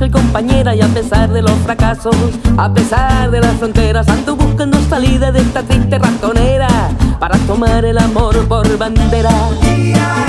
soy compañera y a pesar de los fracasos, a pesar de las fronteras, ando buscando salida de esta triste ratonera para tomar el amor por bandera.